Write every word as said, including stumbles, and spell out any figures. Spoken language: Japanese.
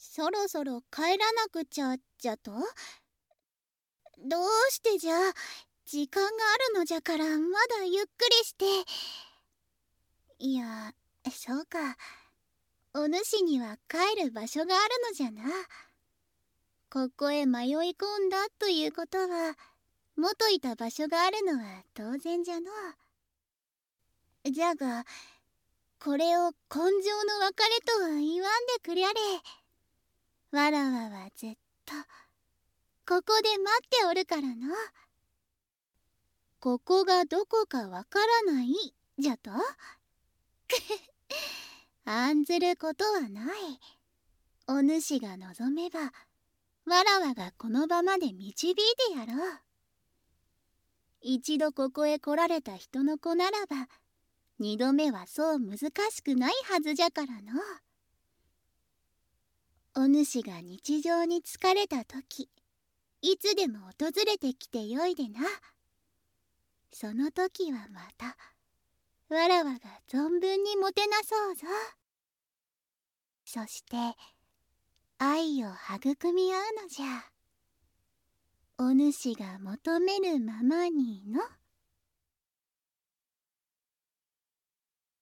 そろそろ帰らなくちゃじゃと？どうしてじゃ？時間があるのじゃからまだゆっくりして。いや、そうか。お主には帰る場所があるのじゃな。ここへ迷い込んだということは元いた場所があるのは当然じゃの。じゃがこれを今生の別れとは言わんでくりゃれ。わらわはずっとここで待っておるからの。ここがどこかわからないじゃと？案ずることはない。お主が望めばわらわがこの場まで導いてやろう。一度ここへ来られた人の子ならば二度目はそう難しくないはずじゃからの。お主が日常に疲れた時いつでも訪れてきてよいでな。その時はまたわらわが存分にもてなそうぞ。そして愛を育み合うのじゃ。お主が求めるままにの。